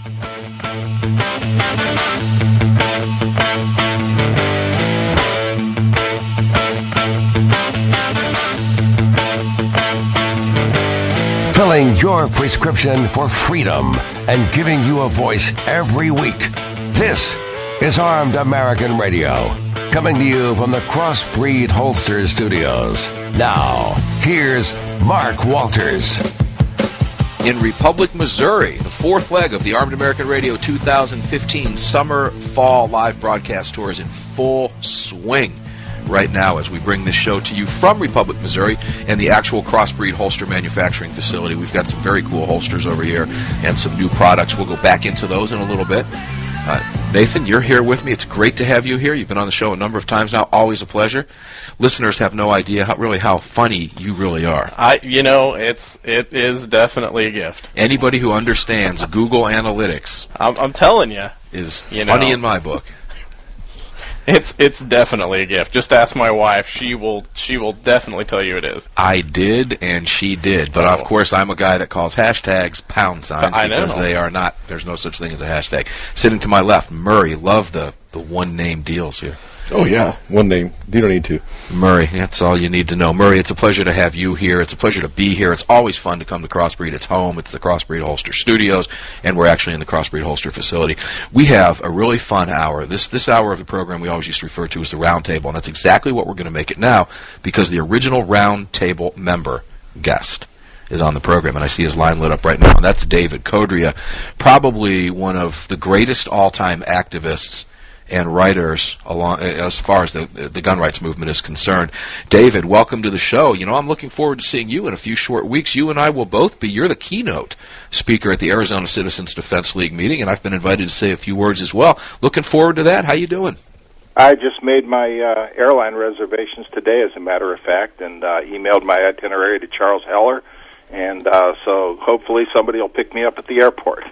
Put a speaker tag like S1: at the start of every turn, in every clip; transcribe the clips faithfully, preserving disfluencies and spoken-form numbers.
S1: Filling your prescription for freedom and giving you a voice every week. This is Armed American Radio, coming to you from the Crossbreed Holsters Studios. Now, here's Mark Walters.
S2: In Republic, Missouri, the fourth leg of the Armed American Radio two thousand fifteen Summer-Fall Live Broadcast Tour is in full swing right now as we bring this show to you from Republic, Missouri, and the actual Crossbreed holster manufacturing facility. We've got some very cool holsters over here and some new products. We'll go back into those in a little bit. Uh, Nathan, you're here with me. It's great to have you here. You've been on the show a number of times now. Always a pleasure. Listeners have no idea how really how funny you really are.
S3: I, you know, it's it is definitely a gift.
S2: Anybody who understands Google Analytics,
S3: I'm, I'm telling you,
S2: is
S3: you
S2: funny
S3: know.
S2: in my book.
S3: It's it's definitely a gift. Just ask my wife; she will she will definitely tell you it is.
S2: I did, and she did, but
S3: oh.
S2: of course I'm a guy that calls hashtags pound signs
S3: I
S2: because
S3: know.
S2: they are not. There's no such thing as a hashtag. Sitting to my left, Murray. Love the the one name deals here.
S4: Oh yeah, one name. You don't need to.
S2: Murray, that's all you need to know. Murray, it's a pleasure to have you here. It's a pleasure to be here. It's always fun to come to Crossbreed. It's home. It's the Crossbreed Holster Studios, and we're actually in the Crossbreed Holster facility. We have a really fun hour. This this hour of the program we always used to refer to as the Round Table, and that's exactly what we're going to make it now because the original Round Table member guest is on the program, and I see his line lit up right now, and that's David Codrea, probably one of the greatest all-time activists and writers along as far as the the gun rights movement is concerned. David, welcome to the show. You know, I'm looking forward to seeing you in a few short weeks. You and I will both be. You're the keynote speaker at the Arizona Citizens Defense League meeting, and I've been invited to say a few words as well. Looking forward to that. How you doing?
S5: I just made my uh, airline reservations today, as a matter of fact, and uh, emailed my itinerary to Charles Heller, and uh, so hopefully somebody will pick me up at the airport.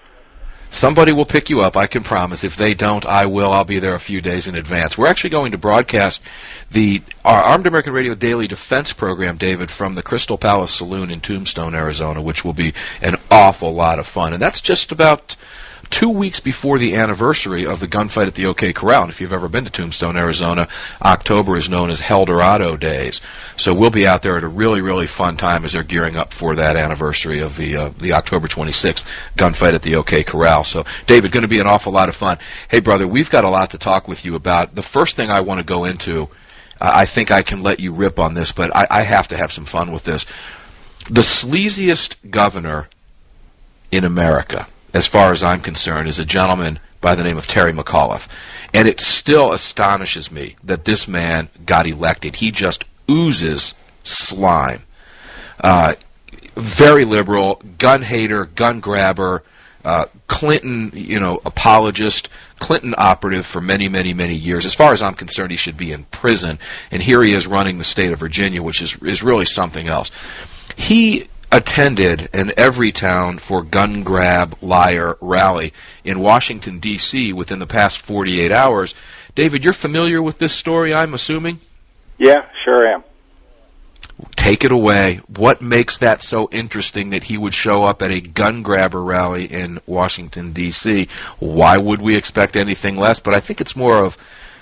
S2: Somebody will pick you up, I can promise. If they don't, I will. I'll be there a few days in advance. We're actually going to broadcast the our Armed American Radio Daily Defense program, David, from the Crystal Palace Saloon in Tombstone, Arizona, which will be an awful lot of fun. And that's just about two weeks before the anniversary of the gunfight at the OK Corral. And if you've ever been to Tombstone, Arizona, October is known as Heldorado Days. So we'll be out there at a really, really fun time as they're gearing up for that anniversary of the uh, the October twenty-sixth gunfight at the OK Corral. So, David, going to be an awful lot of fun. Hey, brother, we've got a lot to talk with you about. The first thing I want to go into, uh, I think I can let you rip on this, but I, I have to have some fun with this. The sleaziest governor in America, as far as I'm concerned, is a gentleman by the name of Terry McAuliffe. And it still astonishes me that this man got elected. He just oozes slime. Uh, very liberal, gun hater, gun grabber, uh, Clinton, you know, apologist, Clinton operative for many, many, many years. As far as I'm concerned, he should be in prison. And here he is running the state of Virginia, which is, is really something else. He attended an Everytown for Gun Grab Liar rally in Washington, D C within the past forty-eight hours. David, you're familiar with this story, I'm assuming?
S5: Yeah, sure am.
S2: Take it away. What makes that so interesting that he would show up at a gun grabber rally in Washington, D C? Why would we expect anything less? But I think it's more of,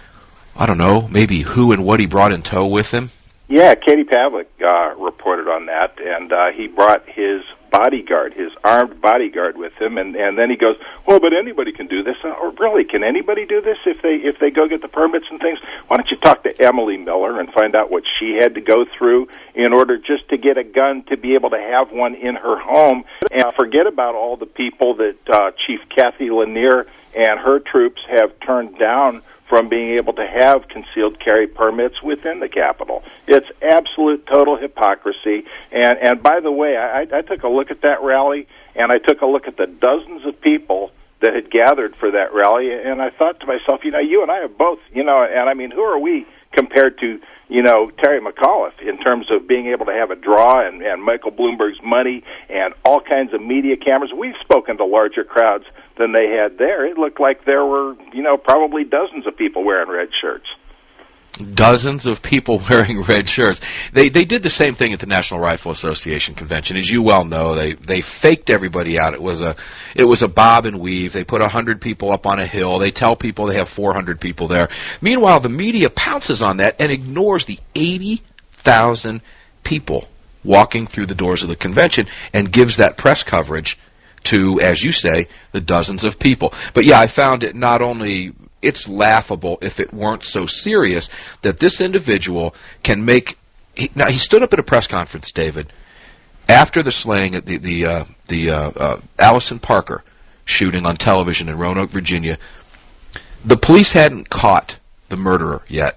S2: I don't know, maybe who and what he brought in tow with him.
S5: Yeah, Katie Pavlik uh, reported on that, and uh, he brought his bodyguard, his armed bodyguard with him, and, and then he goes, well, but anybody can do this. Or really, can anybody do this if they if they go get the permits and things? Why don't you talk to Emily Miller and find out what she had to go through in order just to get a gun to be able to have one in her home, and forget about all the people that uh, Chief Kathy Lanier and her troops have turned down from being able to have concealed carry permits within the Capitol. It's absolute total hypocrisy. And, and by the way, I, I took a look at that rally, and I took a look at the dozens of people that had gathered for that rally, and I thought to myself, you know, you and I have both, you know, and I mean, who are we compared to, you know, Terry McAuliffe in terms of being able to have a draw and, and Michael Bloomberg's money and all kinds of media cameras? We've spoken to larger crowds than they had there. It looked like there were, you know, probably dozens of people wearing red shirts.
S2: Dozens of people wearing red shirts. They they did the same thing at the National Rifle Association convention, as you well know. They they faked everybody out. It was a it was a bob and weave. They put a hundred people up on a hill. They tell people they have four hundred people there. Meanwhile, the media pounces on that and ignores the eighty thousand people walking through the doors of the convention and gives that press coverage to, as you say, the dozens of people. But yeah, I found it not only. It's laughable if it weren't so serious that this individual can make. He, now he stood up at a press conference, David, after the slaying at the the uh, the uh, uh, Allison Parker shooting on television in Roanoke, Virginia. The police hadn't caught the murderer yet.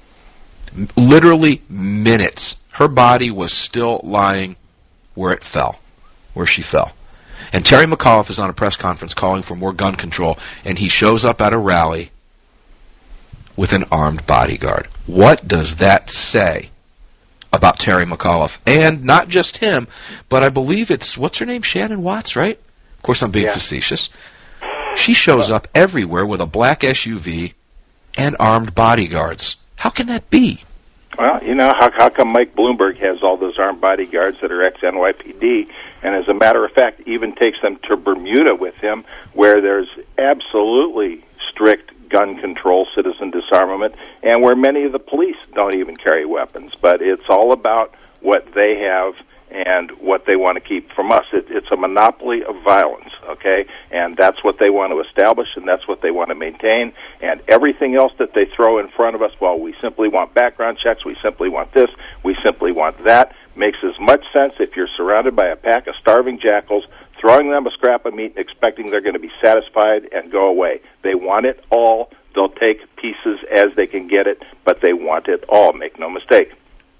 S2: Literally minutes. Her body was still lying where it fell, where she fell. And Terry McAuliffe is on a press conference calling for more gun control, and he shows up at a rally with an armed bodyguard. What does that say about Terry McAuliffe? And not just him, but I believe it's, what's her name, Shannon Watts, right? Of course, I'm being
S5: yeah.
S2: facetious. She shows up everywhere with a black S U V and armed bodyguards. How can that be?
S5: Well, you know, how, how come Mike Bloomberg has all those armed bodyguards that are ex-N Y P D, and as a matter of fact, even takes them to Bermuda with him, where there's absolutely strict gun control, citizen disarmament, and where many of the police don't even carry weapons. But it's all about what they have and what they want to keep from us. It, it's a monopoly of violence, okay? And that's what they want to establish, and that's what they want to maintain. And everything else that they throw in front of us, well, we simply want background checks, we simply want this, we simply want that, makes as much sense if you're surrounded by a pack of starving jackals, throwing them a scrap of meat and expecting they're going to be satisfied and go away. They want it all. They'll take pieces as they can get it, but they want it all. Make no mistake.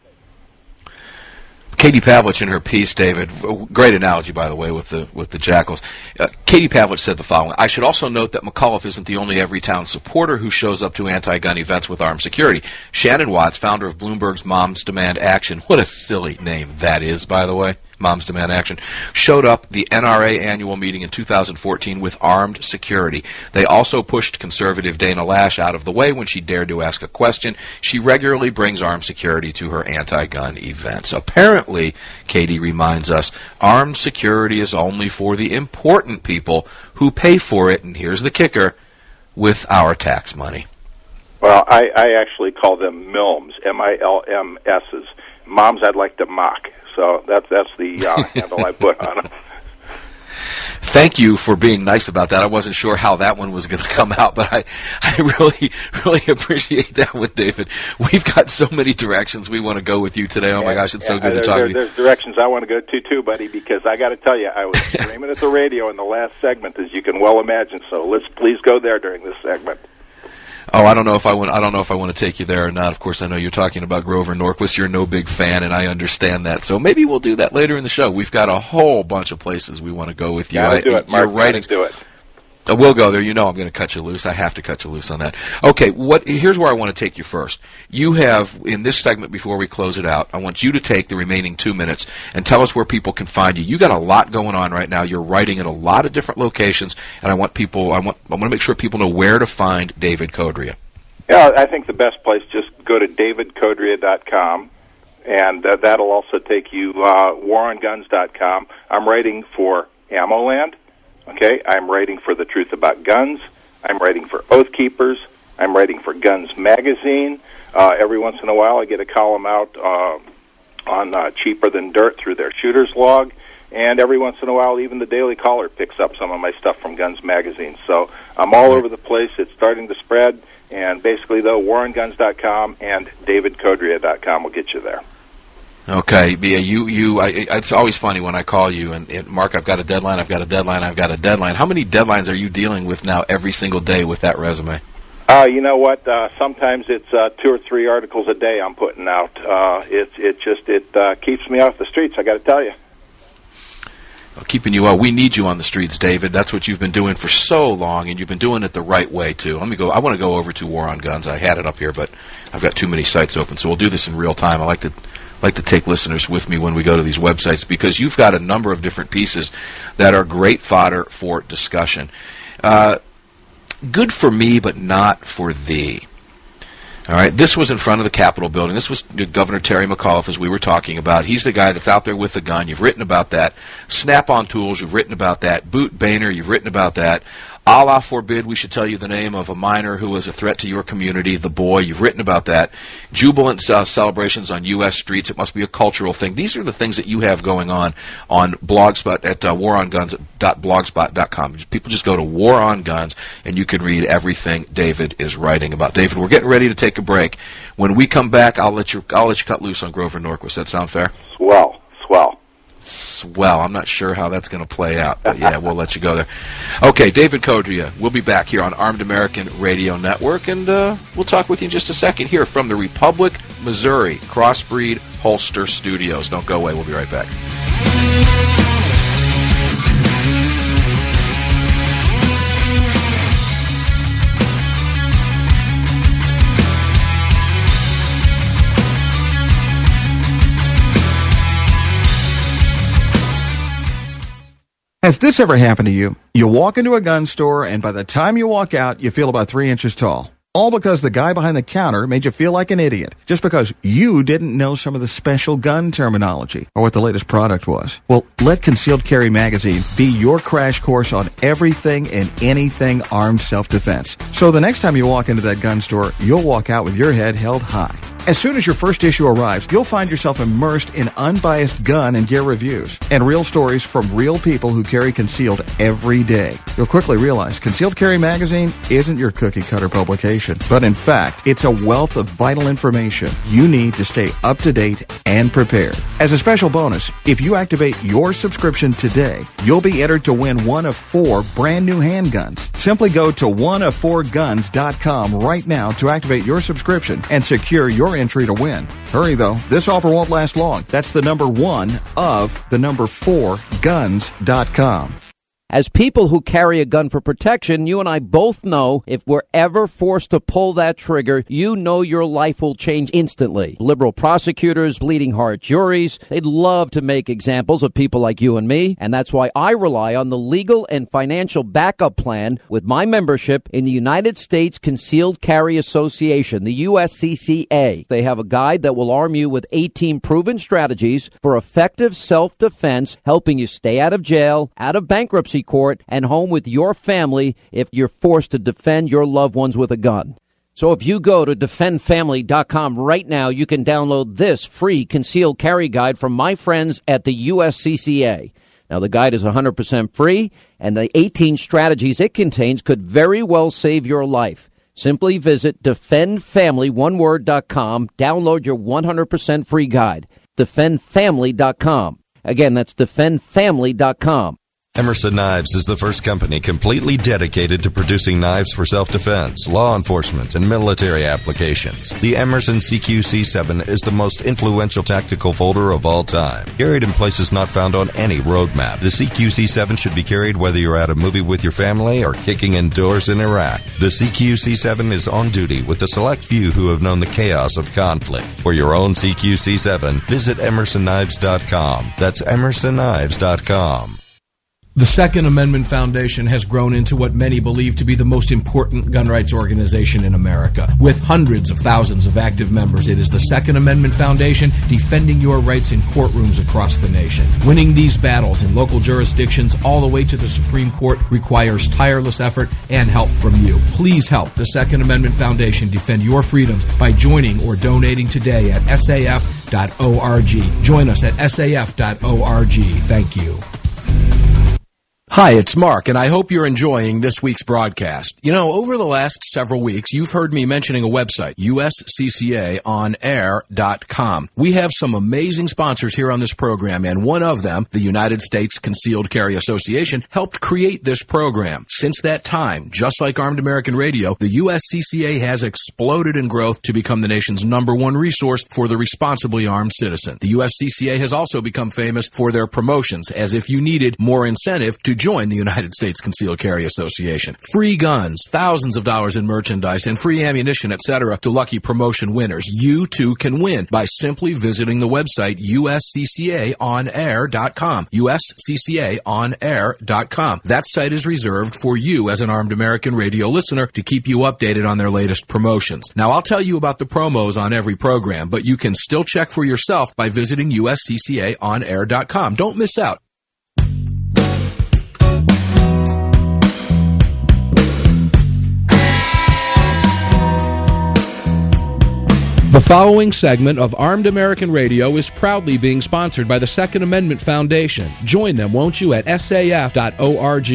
S2: Katie Pavlich in her piece, David, great analogy, by the way, with the with the jackals. Uh, Katie Pavlich said the following: I should also note that McAuliffe isn't the only Everytown supporter who shows up to anti-gun events with armed security. Shannon Watts, founder of Bloomberg's Moms Demand Action, what a silly name that is, by the way, Moms Demand Action, showed up the N R A annual meeting in two thousand fourteen with armed security. They also pushed conservative Dana Lash out of the way when she dared to ask a question. She regularly brings armed security to her anti-gun events. Apparently, Katie reminds us, armed security is only for the important people who pay for it, and here's the kicker, with our tax money.
S5: Well, I, I actually call them MILMs, M I L M S's. Moms I'd like to mock. So that's that's the uh, handle I put on them.
S2: Thank you for being nice about that. I wasn't sure how that one was going to come out, but I, I really, really appreciate that one, David. We've got so many directions we want to go with you today. Oh, my gosh, it's
S5: yeah,
S2: so good
S5: there,
S2: to talk
S5: there,
S2: to you.
S5: There's directions I want to go to, too, buddy, because I got to tell you, I was screaming at the radio in the last segment, as you can well imagine, so let's please go there during this segment.
S2: Oh, I don't know if I want. I don't know if I want to take you there or not. Of course, I know you're talking about Grover Norquist. You're no big fan, and I understand that. So maybe we'll do that later in the show. We've got a whole bunch of places we want to go with you.
S5: Gotta
S2: I,
S5: do it, Mark.
S2: You're writing.
S5: Do it.
S2: Uh, we'll go there. You know I'm going to cut you loose. I have to cut you loose on that. Okay, what? Here's where I want to take you first. You have, in this segment before we close it out, I want you to take the remaining two minutes and tell us where people can find you. You got a lot going on right now. You're writing at a lot of different locations, and I want people. I want. I want to make sure people know where to find David Codrea.
S5: Yeah, I think the best place, just go to david codrea dot com, and uh, that'll also take you uh, war on guns dot com. I'm writing for AmmoLand, okay? I'm writing for The Truth About Guns. I'm writing for Oath Keepers. I'm writing for Guns Magazine. Uh, every once in a while I get a column out uh, on uh, Cheaper Than Dirt through their Shooter's Log, and every once in a while even the Daily Caller picks up some of my stuff from Guns Magazine. So I'm all over the place. It's starting to spread. And basically, though, war on guns dot com and david codrea dot com will get you there.
S2: Okay, yeah, you, you. I, it's always funny when I call you and, and Mark, I've got a deadline, I've got a deadline, I've got a deadline. How many deadlines are you dealing with now every single day with that resume?
S5: Uh, you know what? Uh, sometimes it's uh, two or three articles a day I'm putting out. Uh, it it just it uh, keeps me off the streets. I got to tell you.
S2: Keeping you out. We need you on the streets, David. That's what you've been doing for so long, and you've been doing it the right way, too. Let me go. I want to go over to War on Guns. I had it up here, but I've got too many sites open, so we'll do this in real time. I like to like to take listeners with me when we go to these websites because you've got a number of different pieces that are great fodder for discussion. Uh, good for me, but not for thee. All right, this was in front of the Capitol building. This was Governor Terry McAuliffe, as we were talking about. He's the guy that's out there with the gun. You've written about that. Snap-on Tools, you've written about that. Boot Boehner, you've written about that. Allah forbid we should tell you the name of a minor who was a threat to your community, the boy. You've written about that. Jubilant uh, celebrations on U S streets. It must be a cultural thing. These are the things that you have going on on Blogspot at uh, war on guns dot blogspot dot com. People just go to War on Guns, and you can read everything David is writing about. David, we're getting ready to take a break. When we come back, I'll let you I'll let you cut loose on Grover Norquist. Does that sound fair?
S5: Swell, swell.
S2: Swell. I'm not sure how that's going to play out, but yeah, we'll let you go there. Okay, David Kodria, we'll be back here on Armed American Radio Network, and uh, we'll talk with you in just a second here from the Republic, Missouri Crossbreed Holster Studios. Don't go away. We'll be right back.
S6: Has this ever happened to you? You walk into a gun store, and by the time you walk out, you feel about three inches tall. All because the guy behind the counter made you feel like an idiot, just because you didn't know some of the special gun terminology or what the latest product was. Well, let Concealed Carry Magazine be your crash course on everything and anything armed self-defense. So the next time you walk into that gun store, you'll walk out with your head held high. As soon as your first issue arrives, you'll find yourself immersed in unbiased gun and gear reviews and real stories from real people who carry concealed every day. You'll quickly realize Concealed Carry Magazine isn't your cookie-cutter publication, but in fact, it's a wealth of vital information you need to stay up to date and prepared. As a special bonus, if you activate your subscription today, you'll be entered to win one of four brand new handguns. Simply go to one of four guns dot com right now to activate your subscription and secure your entry to win. Hurry though, this offer won't last long. That's the number one of the number four guns dot com.
S7: As people who carry a gun for protection, you and I both know if we're ever forced to pull that trigger, you know your life will change instantly. Liberal prosecutors, bleeding heart juries, they'd love to make examples of people like you and me, and that's why I rely on the legal and financial backup plan with my membership in the United States Concealed Carry Association, the U S C C A. They have a guide that will arm you with eighteen proven strategies for effective self-defense, helping you stay out of jail, out of bankruptcy court, and home with your family if you're forced to defend your loved ones with a gun. So if you go to defend family dot com right now, you can download this free concealed carry guide from my friends at the U S C C A. Now, the guide is one hundred percent free, and the eighteen strategies it contains could very well save your life. Simply visit defend family one word dot com, download your one hundred percent free guide. defend family dot com. Again, that's defend family dot com.
S8: Emerson Knives is the first company completely dedicated to producing knives for self-defense, law enforcement, and military applications. The Emerson C Q C seven is the most influential tactical folder of all time, carried in places not found on any roadmap. The C Q C seven should be carried whether you're at a movie with your family or kicking indoors in Iraq. The C Q C seven is on duty with a select few who have known the chaos of conflict. For your own C Q C seven, visit emerson knives dot com. That's emerson knives dot com.
S9: The Second Amendment Foundation has grown into what many believe to be the most important gun rights organization in America. With hundreds of thousands of active members, it is the Second Amendment Foundation defending your rights in courtrooms across the nation. Winning these battles in local jurisdictions all the way to the Supreme Court requires tireless effort and help from you. Please help the Second Amendment Foundation defend your freedoms by joining or donating today at S A F dot org. Join us at S A F dot org. Thank you. Hi, it's Mark, and I hope you're enjoying this week's broadcast. You know, over the last several weeks, you've heard me mentioning a website, U S C C A on air dot com. We have some amazing sponsors here on this program, and one of them, the United States Concealed Carry Association, helped create this program. Since that time, just like Armed American Radio, the U S C C A has exploded in growth to become the nation's number one resource for the responsibly armed citizen. The U S C C A has also become famous for their promotions, as if you needed more incentive to join the United States Concealed Carry Association. Free guns, thousands of dollars in merchandise, and free ammunition, et cetera to lucky promotion winners. You too can win by simply visiting the website U S C C A on air dot com. U S C C A on air dot com. That site is reserved for you as an Armed American Radio listener to keep you updated on their latest promotions. Now, I'll tell you about the promos on every program, but you can still check for yourself by visiting U S C C A on air dot com. Don't miss out. The following segment of Armed American Radio is proudly being sponsored by the Second Amendment Foundation. Join them, won't you, at S A F dot org.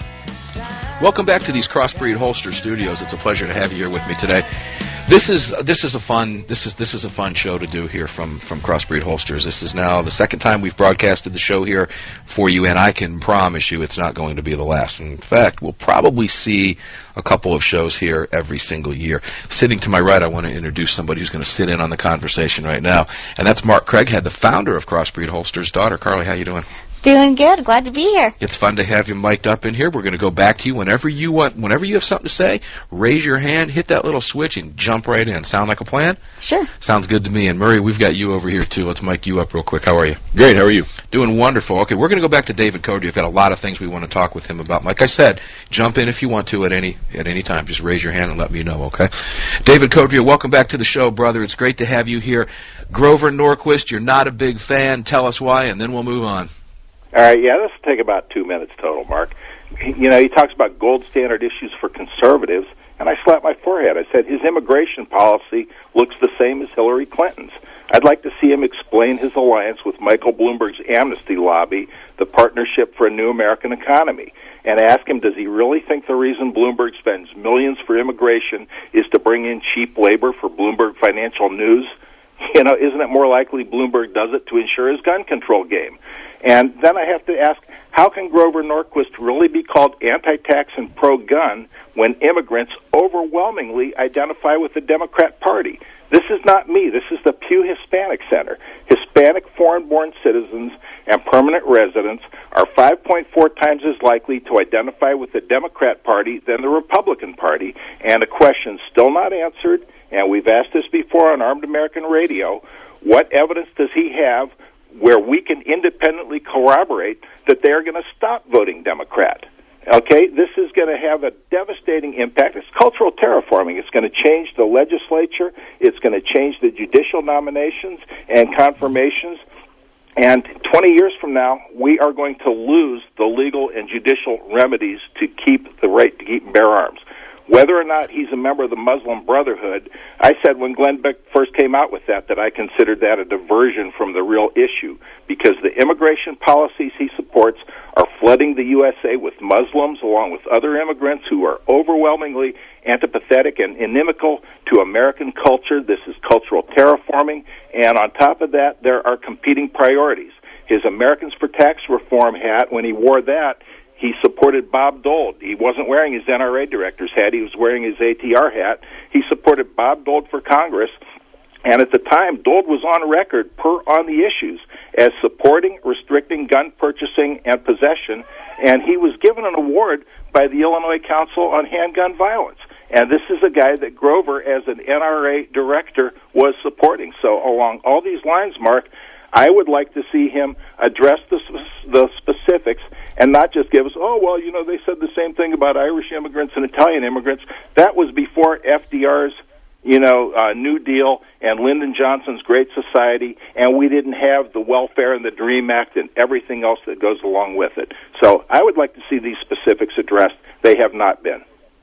S2: Welcome back to these Crossbreed Holster Studios. It's a pleasure to have you here with me today. This is this is a fun this is this is a fun show to do here from from Crossbreed Holsters. This is now the second time we've broadcasted the show here for you, and I can promise you it's not going to be the last. In fact, we'll probably see a couple of shows here every single year. Sitting to my right, I want to introduce somebody who's going to sit in on the conversation right now, and that's Mark Craighead, the founder of Crossbreed Holsters' daughter. Carly, how you doing?
S10: Doing good. Glad to be here.
S2: It's fun to have you mic'd up in here. We're going to go back to you whenever you want. Whenever you have something to say, raise your hand, hit that little switch, and jump right in. Sound like a plan?
S10: Sure.
S2: Sounds good to me. And Murray, we've got you over here too. Let's mic you up real quick. How are you?
S4: Great. How are you?
S2: Doing wonderful. Okay, we're going to go back to David Codry. We've got a lot of things we want to talk with him about. Like I said, jump in if you want to at any at any time. Just raise your hand and let me know. Okay. David Codry, welcome back to the show, brother. It's great to have you here. Grover Norquist, you're not a big fan. Tell us why, and then we'll move on.
S5: All right, yeah, this will take about two minutes total, Mark. You know, he talks about gold standard issues for conservatives, and I slapped my forehead. I said his immigration policy looks the same as Hillary Clinton's. I'd like to see him explain his alliance with Michael Bloomberg's amnesty lobby, the Partnership for a New American Economy, and ask him, does he really think the reason Bloomberg spends millions for immigration is to bring in cheap labor for Bloomberg Financial News? You know, isn't it more likely Bloomberg does it to ensure his gun control game? And then I have to ask, how can Grover Norquist really be called anti-tax and pro-gun when immigrants overwhelmingly identify with the Democrat Party? This is not me. This is the Pew Hispanic Center. Hispanic foreign-born citizens and permanent residents are five point four times as likely to identify with the Democrat Party than the Republican Party. And the question's still not answered, and we've asked this before on Armed American Radio. What evidence does he have where we can independently corroborate that they're going to stop voting Democrat? Okay, this is going to have a devastating impact. It's cultural terraforming. It's going to change the legislature. It's going to change the judicial nominations and confirmations. And twenty years from now, we are going to lose the legal and judicial remedies to keep the right to keep and bear arms. Whether or not he's a member of the Muslim Brotherhood, I said when Glenn Beck first came out with that, that I considered that a diversion from the real issue, because the immigration policies he supports are flooding the U S A with Muslims along with other immigrants who are overwhelmingly antipathetic and inimical to American culture. This is cultural terraforming, and on top of that, there are competing priorities. His Americans for Tax Reform hat, when he wore that, he supported Bob Dole. He wasn't wearing his N R A director's hat. He was wearing his A T R hat. He supported Bob Dole for Congress. And at the time, Dole was on record per on the issues as supporting restricting gun purchasing and possession. And he was given an award by the Illinois Council on Handgun Violence. And this is a guy that Grover, as an N R A director, was supporting. So along all these lines, Mark, I would like to see him address the, the specifics and not just give us, oh, well, you know, they said the same thing about Irish immigrants and Italian immigrants. That was before F D R's, you know, uh, New Deal and Lyndon Johnson's Great Society, and we didn't have the Welfare and the DREAM Act and everything else that goes along with it. So I would like to see these specifics addressed. They have not been.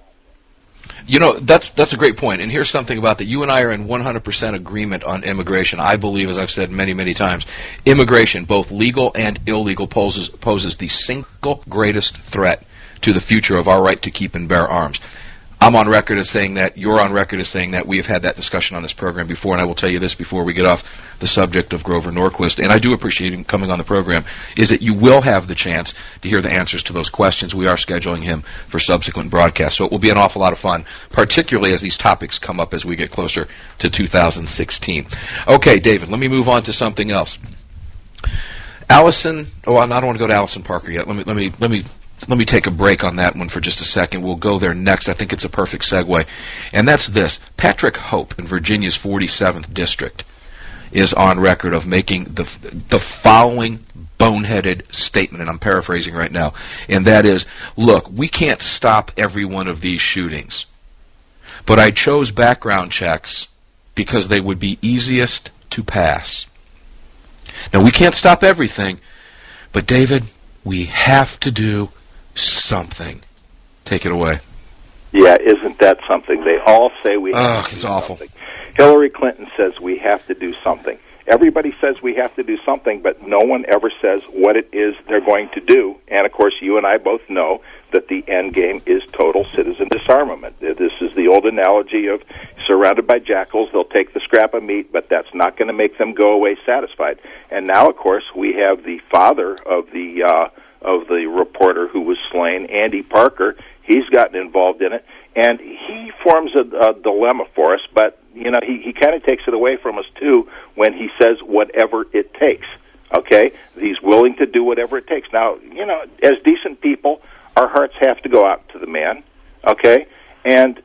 S2: You know, that's that's a great point. And here's something about that. You and I are in one hundred percent agreement on immigration. I believe, as I've said many, many times, immigration, both legal and illegal, poses poses the single greatest threat to the future of our right to keep and bear arms. I'm on record as saying that. You're on record as saying that. We have had that discussion on this program before, and I will tell you this before we get off the subject of Grover Norquist, and I do appreciate him coming on the program, is that you will have the chance to hear the answers to those questions. We are scheduling him for subsequent broadcasts, so it will be an awful lot of fun, particularly as these topics come up as we get closer to two thousand sixteen. Okay, David, let me move on to something else. Allison, oh, I don't want to go to Allison Parker yet. Let me, let me, let me Let me take a break on that one for just a second. We'll go there next. I think it's a perfect segue. And that's this. Patrick Hope in Virginia's forty-seventh District is on record of making the the following boneheaded statement, and I'm paraphrasing right now, and that is, look, we can't stop every one of these shootings, but I chose background checks because they would be easiest to pass. Now, we can't stop everything, but David, we have to do something. Take it away.
S5: Yeah, isn't that something? They all say we have
S2: oh,
S5: to
S2: it's
S5: do
S2: awful.
S5: something. Hillary Clinton says we have to do something. Everybody says we have to do something, but no one ever says what it is they're going to do. And, of course, you and I both know that the end game is total citizen disarmament. This is the old analogy of surrounded by jackals, they'll take the scrap of meat, but that's not going to make them go away satisfied. And now, of course, we have the father of the uh, of the reporter who was slain, Andy Parker. He's gotten involved in it, and he forms a, a dilemma for us, but you know, he, he kind of takes it away from us, too, when he says whatever it takes, okay? He's willing to do whatever it takes. Now, you know, as decent people, our hearts have to go out to the man, okay? And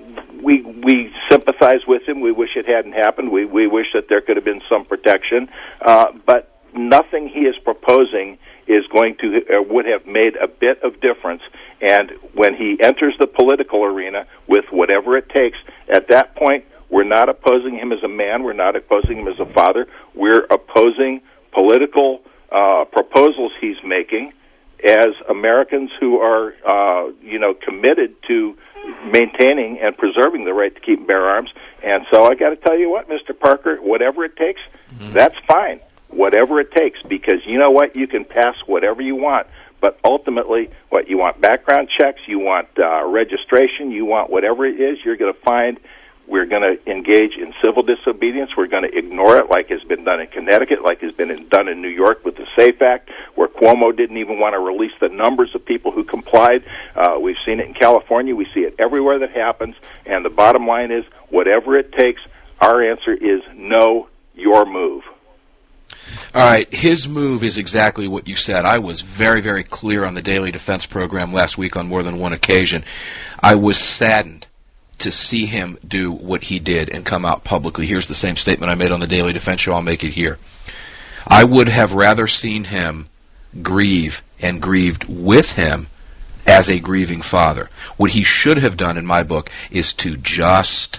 S5: we we sympathize with him. We wish it hadn't happened. We, we wish that there could have been some protection. Uh, but nothing he is proposing is going to, uh, would have made a bit of difference. And when he enters the political arena with whatever it takes, at that point, we're not opposing him as a man. We're not opposing him as a father. We're opposing political uh, proposals he's making as Americans who are, uh, you know, committed to maintaining and preserving the right to keep and bear arms. And so I got to tell you what, Mister Parker, whatever it takes, mm-hmm. that's fine. Whatever it takes, because you know what? You can pass whatever you want. But ultimately, what you want background checks, you want uh, registration, you want whatever it is, you're going to find we're going to engage in civil disobedience. We're going to ignore it like has been done in Connecticut, like has been in, done in New York with the SAFE Act, where Cuomo didn't even want to release the numbers of people who complied. Uh, we've seen it in California. We see it everywhere that happens. And the bottom line is, whatever it takes, our answer is no, your move.
S2: All right, his move is exactly what you said. I was very, very clear on the Daily Defense program last week on more than one occasion. I was saddened to see him do what he did and come out publicly. Here's the same statement I made on the Daily Defense show. I'll make it here. I would have rather seen him grieve and grieved with him as a grieving father. What he should have done, in my book, is to just,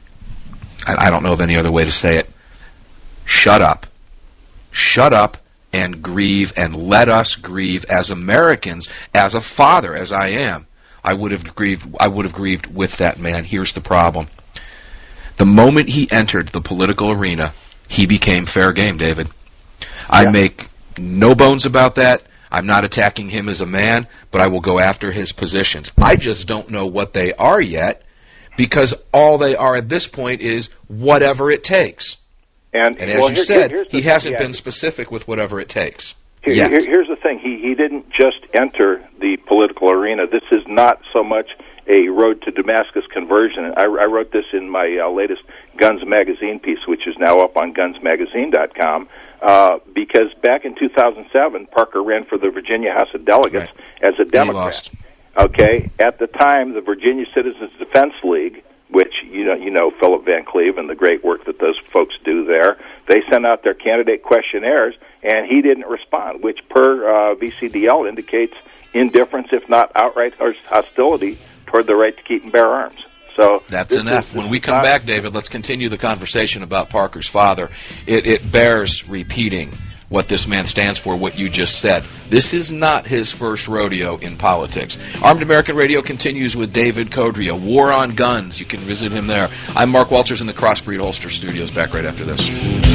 S2: I, I don't know of any other way to say it, shut up. Shut up and grieve, and let us grieve as Americans, as a father, as I am. I would have grieved. I would have grieved with that man. Here's the problem: the moment he entered the political arena, he became fair game. David, I yeah. make no bones about that. I'm not attacking him as a man, but I will go after his positions. I just don't know what they are yet, because all they are at this point is whatever it takes.
S5: And,
S2: and as
S5: well,
S2: you
S5: here,
S2: said,
S5: here,
S2: he
S5: thing,
S2: hasn't
S5: yeah.
S2: been specific with whatever it takes.
S5: Here,
S2: yet.
S5: Here, here's the thing. He, he didn't just enter the political arena. This is not so much a road to Damascus conversion. I, I wrote this in my uh, latest Guns Magazine piece, which is now up on guns magazine dot com, uh, because back in two thousand seven, Parker ran for the Virginia House of Delegates right. as a Democrat.
S2: He lost.
S5: Okay, at the time, the Virginia Citizens Defense League, which you know, you know Philip Van Cleve and the great work that those folks do there, they sent out their candidate questionnaires, and he didn't respond, which per uh, V C D L indicates indifference, if not outright hostility, toward the right to keep and bear arms. So
S2: that's enough. Is, when we come not, back, David, let's continue the conversation about Parker's father. It, it bears repeating what this man stands for, what you just said. This is not his first rodeo in politics. Armed American Radio continues with David Codrea, War on Guns. You can visit him there. I'm Mark Walters in the Crossbreed Holster Studios. Back right after this.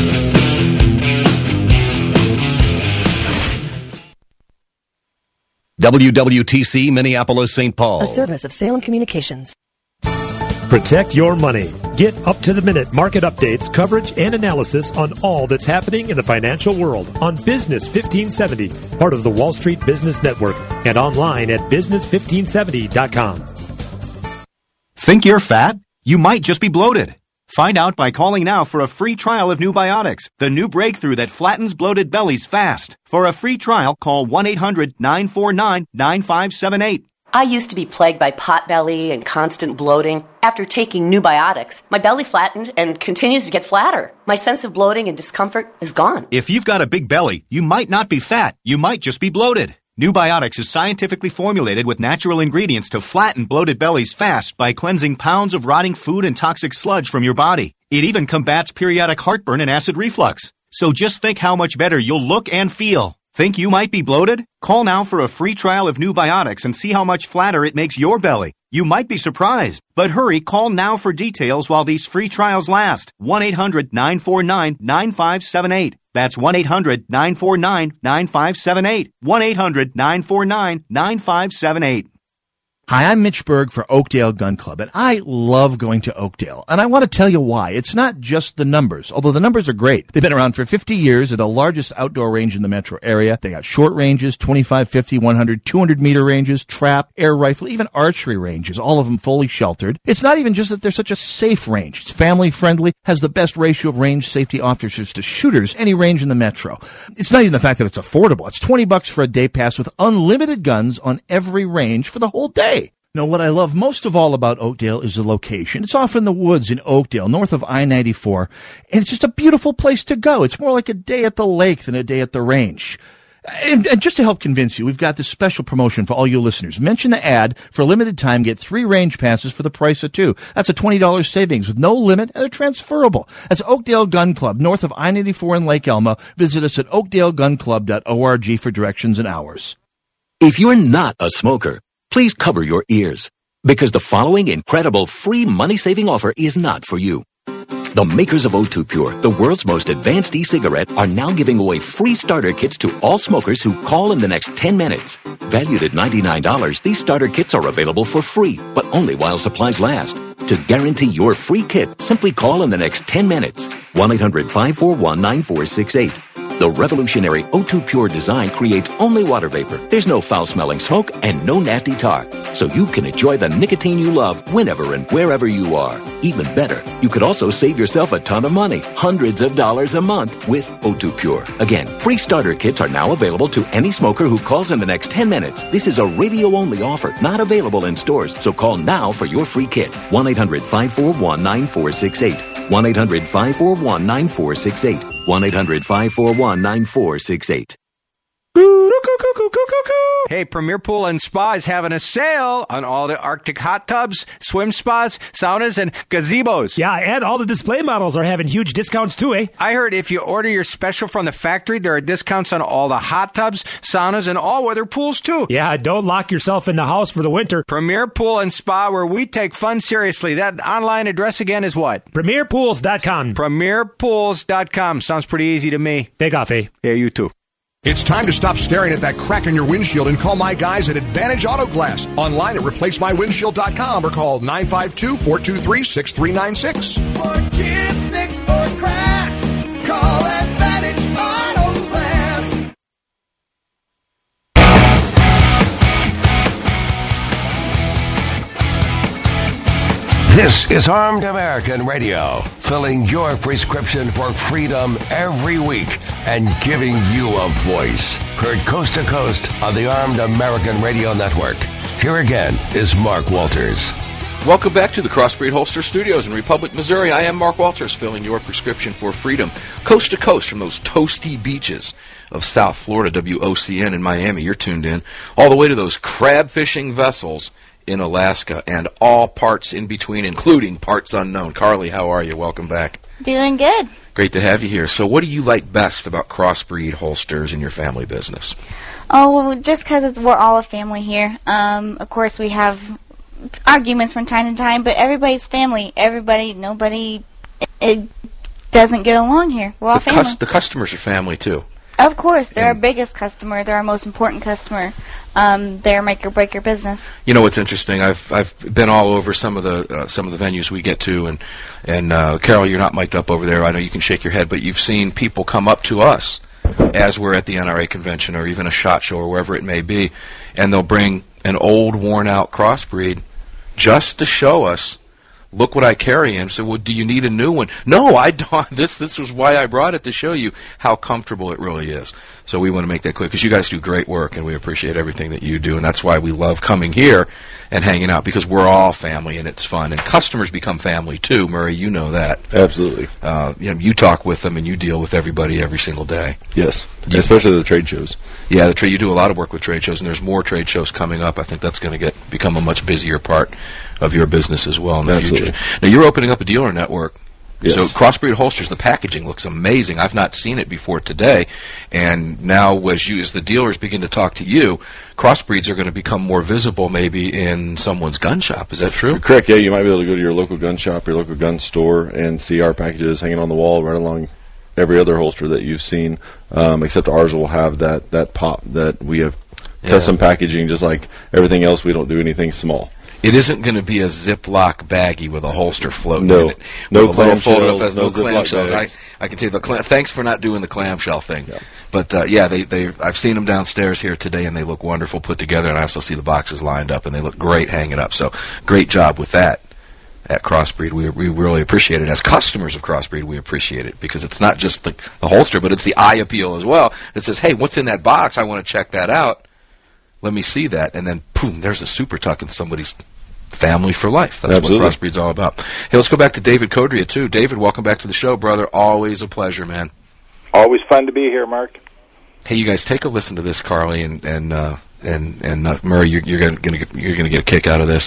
S11: W W T C Minneapolis Saint Paul.
S12: A service of Salem Communications.
S13: Protect your money. Get up-to-the-minute market updates, coverage, and analysis on all that's happening in the financial world on Business fifteen seventy, part of the Wall Street Business Network, and online at business fifteen seventy dot com.
S14: Think you're fat? You might just be bloated. Find out by calling now for a free trial of New Biotics, the new breakthrough that flattens bloated bellies fast. For a free trial, call one eight hundred nine four nine nine five seven eight.
S12: I used to be plagued by pot belly and constant bloating. After taking New Biotics, my belly flattened and continues to get flatter. My sense of bloating and discomfort is gone.
S14: If you've got a big belly, you might not be fat. You might just be bloated. New Biotics is scientifically formulated with natural ingredients to flatten bloated bellies fast by cleansing pounds of rotting food and toxic sludge from your body. It even combats periodic heartburn and acid reflux. So just think how much better you'll look and feel. Think you might be bloated? Call now for a free trial of New Biotics and see how much flatter it makes your belly. You might be surprised. But hurry, call now for details while these free trials last. one eight hundred nine four nine nine five seven eight. That's one eight hundred nine four nine nine five seven eight. one eight hundred nine four nine nine five seven eight.
S15: Hi, I'm Mitch Berg for Oakdale Gun Club, and I love going to Oakdale. And I want to tell you why. It's not just the numbers, although the numbers are great. They've been around for fifty years. They're the largest outdoor range in the metro area. They got short ranges, twenty-five, fifty, one hundred, two hundred meter ranges, trap, air rifle, even archery ranges, all of them fully sheltered. It's not even just that they're such a safe range. It's family friendly, has the best ratio of range safety officers to shooters, any range in the metro. It's not even the fact that it's affordable. It's twenty bucks for a day pass with unlimited guns on every range for the whole day. Now, what I love most of all about Oakdale is the location. It's off in the woods in Oakdale, north of I ninety-four, and it's just a beautiful place to go. It's more like a day at the lake than a day at the range. And, and just to help convince you, we've got this special promotion for all you listeners. Mention the ad. For a limited time, get three range passes for the price of two. That's a twenty dollars savings with no limit, and they're transferable. That's Oakdale Gun Club, north of I ninety-four in Lake Elmo. Visit us at oakdale gun club dot org for directions and hours.
S16: If you're not a smoker, please cover your ears, because the following incredible free money-saving offer is not for you. The makers of O two Pure, the world's most advanced e-cigarette, are now giving away free starter kits to all smokers who call in the next ten minutes. Valued at ninety-nine dollars, these starter kits are available for free, but only while supplies last. To guarantee your free kit, simply call in the next ten minutes. one eight hundred five four one nine four six eight. The revolutionary O two Pure design creates only water vapor. There's no foul-smelling smoke and no nasty tar. So you can enjoy the nicotine you love whenever and wherever you are. Even better, you could also save yourself a ton of money, hundreds of dollars a month with O two Pure. Again, free starter kits are now available to any smoker who calls in the next ten minutes. This is a radio-only offer, not available in stores. So call now for your free kit. one eight hundred five four one nine four six eight. one eight hundred five four one nine four six eight. one eight hundred five four one nine four six eight.
S17: Hey, Premier Pool and Spa is having a sale on all the Arctic hot tubs, swim spas, saunas, and gazebos.
S13: Yeah, and all the display models are having huge discounts too, eh?
S17: I heard if you order your special from the factory, there are discounts on all the hot tubs, saunas, and all-weather pools too.
S13: Yeah, don't lock yourself in the house for the winter.
S17: Premier Pool and Spa, where we take fun seriously. That online address again is what?
S13: premier pools dot com.
S17: premier pools dot com. Sounds pretty easy to me.
S13: Take off, eh?
S17: Yeah, you too.
S18: It's time to stop staring at that crack in your windshield and call my guys at Advantage Auto Glass. Online at replace my windshield dot com or call nine five two, four two three, six three nine six.
S19: For chips, nicks, or cracks, call Advantage Auto Glass.
S1: This is Armed American Radio, filling your prescription for freedom every week and giving you a voice. Heard coast to coast on the Armed American Radio Network. Here again is Mark Walters.
S2: Welcome back to the Crossbreed Holster Studios in Republic, Missouri. I am Mark Walters, filling your prescription for freedom, coast to coast from those toasty beaches of South Florida, W O C N in Miami. You're tuned in. All the way to those crab fishing vessels in Alaska and all parts in between, including parts unknown. Carly, how are you? Welcome back.
S10: Doing good.
S2: Great to have you here. So what do you like best about Crossbreed Holsters in your family business?
S10: Oh, well, just because we're all a family here. Um, of course, we have arguments from time to time, but everybody's family. Everybody, nobody, it doesn't get along here. We're all
S2: the
S10: family.
S2: Cus- the customers are family, too.
S10: Of course. They're our biggest customer. They're our most important customer. Um, they're make or break your business.
S2: You know what's interesting? I've I've been all over some of the uh, some of the venues we get to, and and uh, Carol, you're not mic'd up over there. I know you can shake your head, but you've seen people come up to us as we're at the N R A convention or even a SHOT Show or wherever it may be, and they'll bring an old, worn-out crossbreed just to show us look what I carry. And so, well, do you need a new one? No, I don't. This this was why I brought it, to show you how comfortable it really is. So we want to make that clear, because you guys do great work, and we appreciate everything that you do. And that's why we love coming here and hanging out, because we're all family, and it's fun. And customers become family, too. Murray, you know that.
S4: Absolutely.
S2: Uh, you know, you talk with them, and you deal with everybody every single day.
S4: Yes,
S2: You-
S4: especially the trade shows.
S2: Yeah, the tra- you do a lot of work with trade shows, and there's more trade shows coming up. I think that's going to get become a much busier part of your business as well in the
S4: Absolutely.
S2: future. Now, you're opening up a dealer network.
S4: Yes.
S2: So Crossbreed Holsters, the packaging looks amazing. I've not seen it before today. And now, as you, as the dealers begin to talk to you, Crossbreeds are going to become more visible maybe in someone's gun shop. Is that true?
S4: Correct, yeah. You might be able to go to your local gun shop, your local gun store, and see our packages hanging on the wall right along every other holster that you've seen, um, except ours will have that, that pop that we have
S2: Yeah.
S4: custom packaging, just like everything else. We don't do anything small.
S2: It isn't going to be a Ziploc baggie with a holster floating
S4: No.
S2: in it.
S4: No
S2: With a little folded
S4: clamshells,
S2: up as
S4: no
S2: no
S4: Ziploc
S2: clamshells. I,
S4: bags.
S2: I can tell you the clam, thanks for not doing the clamshell thing. But uh, yeah, they they I've seen them downstairs here today, and they look wonderful put together. And I also see the boxes lined up, and they look great hanging up. So great job with that at Crossbreed. We we really appreciate it. As customers of Crossbreed, we appreciate it, because it's not just the, the holster, but it's the eye appeal as well. It says, hey, what's in that box? I want to check that out. Let me see that. And then, boom, there's a Super Tuck in somebody's family for life. That's
S4: Absolutely.
S2: what Crossbreed's all about. Hey, let's go back to David Codria, too. David, welcome back to the show, brother. Always a pleasure, man.
S5: Always fun to be here, Mark.
S2: Hey, you guys, take a listen to this, Carly and and uh, and and uh, Murray. You're, you're gonna, gonna get, you're gonna get a kick out of this.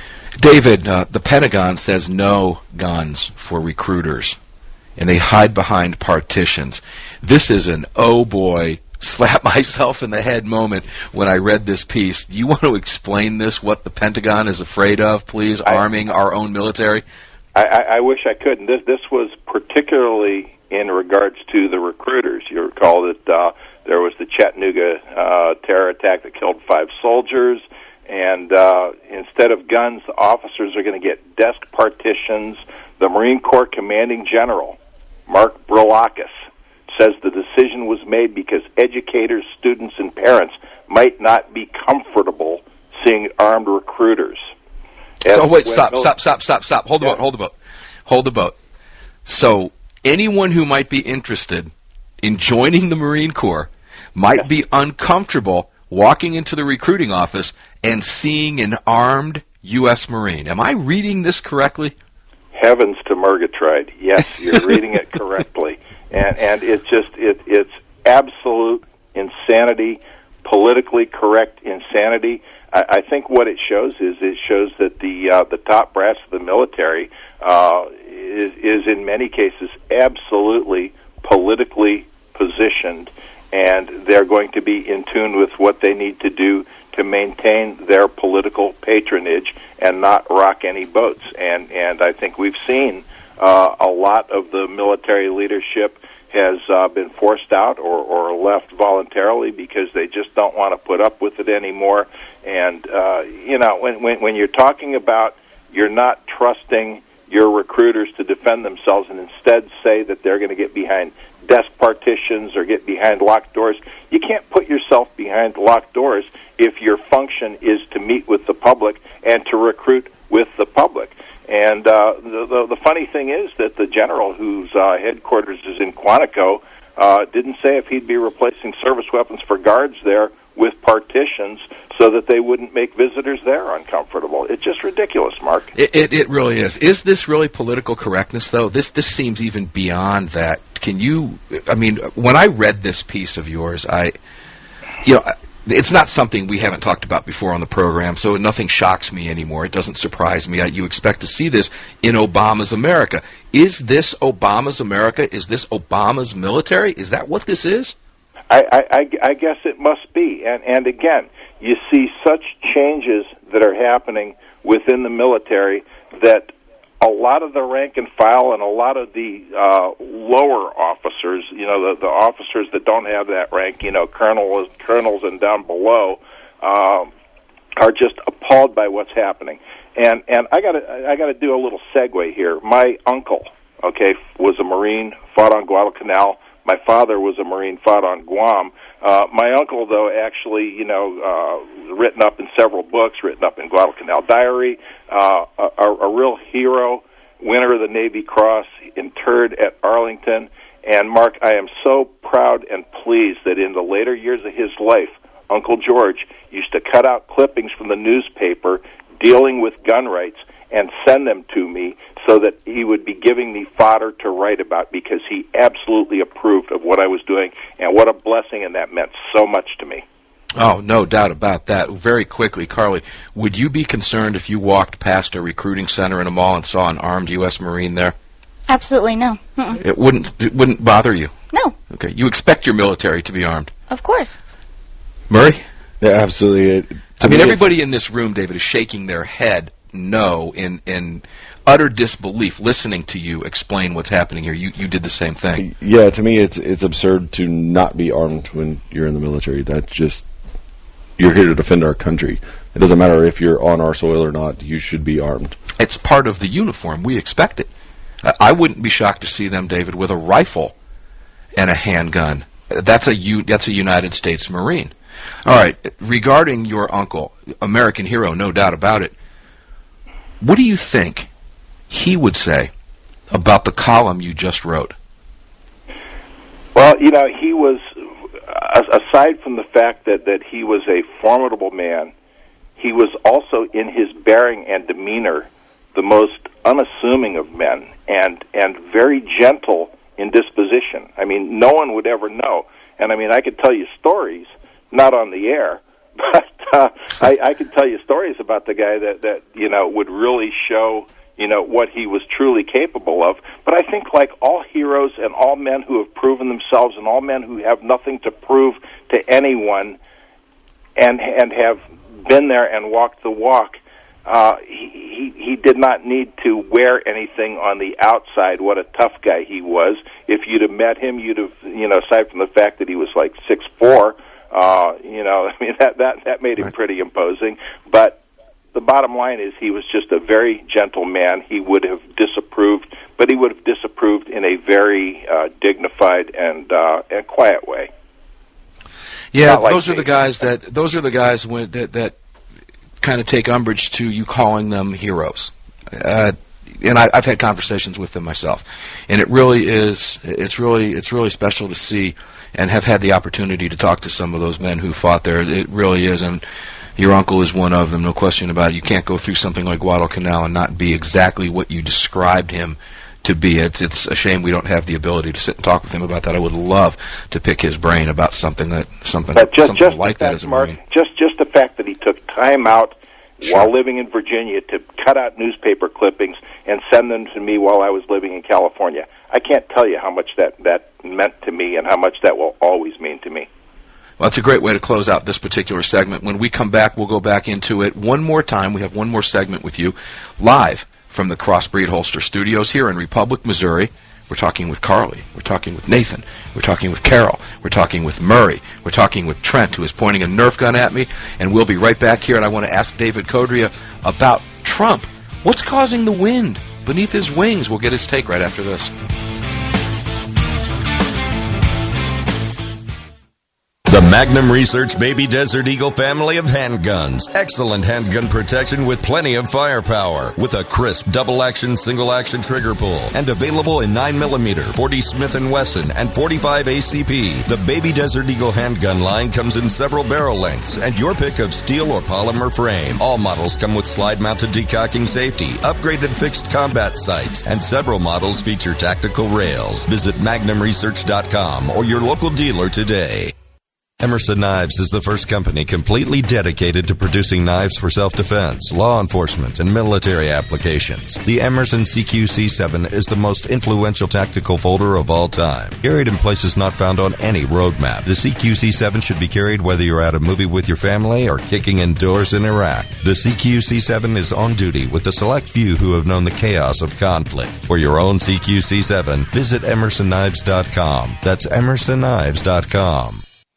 S2: David, uh, the Pentagon says no guns for recruiters, and they hide behind partitions. This is an oh boy, slap myself in the head moment when I read this piece. Do you want to explain this? What the Pentagon is afraid of, please?
S5: I,
S2: arming our own military.
S5: I, I, I wish I could. And this this was particularly in regards to the recruiters. You recall that uh, there was the Chattanooga uh, terror attack that killed five soldiers, and uh, instead of guns, the officers are going to get desk partitions. The Marine Corps Commanding General, Mark Brolakis, says the decision was made because educators, students, and parents might not be comfortable seeing armed recruiters.
S2: So
S5: And
S2: wait,
S5: when
S2: stop,
S5: mil-
S2: stop, stop, stop, stop. Hold the boat, hold the boat. Hold the boat. So anyone who might be interested in joining the Marine Corps might be uncomfortable walking into the recruiting office and seeing an armed U S Marine. Am I reading this correctly?
S5: Heavens to Murgatroyd. Yes, you're reading it correctly. And and it's just it it's absolute insanity, politically correct insanity. I, I think what it shows is it shows that the uh, the top brass of the military uh, is is in many cases absolutely politically positioned, and they're going to be in tune with what they need to do to maintain their political patronage and not rock any boats. And and I think we've seen uh, a lot of the military leadership has uh, been forced out or, or left voluntarily because they just don't want to put up with it anymore. And uh, you know, when, when when you're talking about you're not trusting your recruiters to defend themselves, and instead say that they're going to get behind desk partitions or get behind locked doors, you can't put yourself behind locked doors if your function is to meet with the public and to recruit with the public. And uh, the, the the funny thing is that the general, whose uh, headquarters is in Quantico, uh, didn't say if he'd be replacing service weapons for guards there with partitions so that they wouldn't make visitors there uncomfortable. It's just ridiculous, Mark.
S2: It, it, it really is. Is this really political correctness, though? This this seems even beyond that. Can you, I mean, when I read this piece of yours, I, you know, it's not something we haven't talked about before on the program, so nothing shocks me anymore. It doesn't surprise me. I, you expect to see this in Obama's America. Is this Obama's America? Is this Obama's military? Is that what this is?
S5: I, I, I guess it must be. And, and again, you see such changes that are happening within the military that a lot of the rank and file and a lot of the uh, lower officers, you know, the, the officers that don't have that rank, you know, colonels, colonels and down below, um, are just appalled by what's happening. And and I got to I got to do a little segue here. My uncle, okay, was a Marine, fought on Guadalcanal. My father was a Marine, fought on Guam. Uh, my uncle, though, actually, you know, uh, written up in several books, written up in Guadalcanal Diary, uh, a, a real hero, winner of the Navy Cross, interred at Arlington. And, Mark, I am so proud and pleased that in the later years of his life, Uncle George used to cut out clippings from the newspaper dealing with gun rights and send them to me so that he would be giving me fodder to write about, because he absolutely approved of what I was doing, and what a blessing, and that meant so much to me.
S2: Oh, no doubt about that. Very quickly, Carly, would you be concerned if you walked past a recruiting center in a mall and saw an armed U S Marine there?
S10: Absolutely no. Mm-mm.
S2: It wouldn't it wouldn't bother you?
S10: No.
S2: Okay. You expect your military to be armed?
S10: Of course.
S2: Murray?
S4: Yeah, absolutely. It,
S2: I mean, everybody in this room, David, is shaking their head no in in utter disbelief listening to you explain what's happening here. You you did the same thing.
S4: Yeah, to me, it's it's absurd to not be armed when you're in the military. That's just, you're here to defend our country. It doesn't matter if you're on our soil or not. You should be armed.
S2: It's part of the uniform. We expect it. I wouldn't be shocked to see them, David, with a rifle and a handgun. That's a U, that's a United States Marine. All right, regarding your uncle, American hero, no doubt about it, what do you think he would say about the column you just wrote?
S5: Well, you know, he was, aside from the fact that, that he was a formidable man, he was also, in his bearing and demeanor, the most unassuming of men, and and very gentle in disposition. I mean, no one would ever know. And I mean, I could tell you stories, not on the air, but uh, I, I could tell you stories about the guy that, that, you know, would really show, you know, what he was truly capable of. But I think, like all heroes and all men who have proven themselves and all men who have nothing to prove to anyone and and have been there and walked the walk, Uh, he, he he did not need to wear anything on the outside. What a tough guy he was. If you'd have met him, you'd have, you know, aside from the fact that he was like six four, uh, you know, I mean, that, that, that made him right. pretty imposing. But the bottom line is he was just a very gentle man. He would have disapproved, but he would have disapproved in a very uh, dignified and, uh, and quiet way.
S2: Yeah,
S5: like
S2: those
S5: me.
S2: are the guys that, those are the guys when, that, that kind of take umbrage to you calling them heroes. Uh, and I, I've had conversations with them myself, and it really is, it's really, it's really special to see and have had the opportunity to talk to some of those men who fought there. It really is, and your uncle is one of them, no question about it. You can't go through something like Guadalcanal and not be exactly what you described him to be. It's it's a shame we don't have the ability to sit and talk with him about that. I would love to pick his brain about something that something,
S5: but just,
S2: something
S5: just
S2: like
S5: that
S2: that as a
S5: Mark,
S2: Marine.
S5: Just just the fact that he took time out
S2: Sure.
S5: while living in Virginia to cut out newspaper clippings and send them to me while I was living in California. I can't tell you how much that, that meant to me and how much that will always mean to me.
S2: Well, that's a great way to close out this particular segment. When we come back, we'll go back into it one more time. We have one more segment with you live from the Crossbreed Holster Studios here in Republic, Missouri. We're talking with Carly. We're talking with Nathan. We're talking with Carol. We're talking with Murray. We're talking with Trent, who is pointing a Nerf gun at me. And we'll be right back here. And I want to ask David Codrea about Trump. What's causing the wind beneath his wings? We'll get his take right after this.
S8: The Magnum Research Baby Desert Eagle family of handguns. Excellent handgun protection with plenty of firepower. With a crisp double-action, single-action trigger pull. And available in nine millimeter, forty Smith and Wesson, and forty-five A C P. The Baby Desert Eagle handgun line comes in several barrel lengths and your pick of steel or polymer frame. All models come with slide-mounted decocking safety, upgraded fixed combat sights, and several models feature tactical rails. Visit magnum research dot com or your local dealer today. Emerson Knives is the first company completely dedicated to producing knives for self-defense, law enforcement, and military applications. The Emerson C Q C seven is the most influential tactical folder of all time. Carried in places not found on any road map, the C Q C seven should be carried whether you're at a movie with your family or kicking indoors in Iraq. The C Q C seven is on duty with the select few who have known the chaos of conflict. For your own C Q C seven, visit emerson knives dot com. That's emerson knives dot com.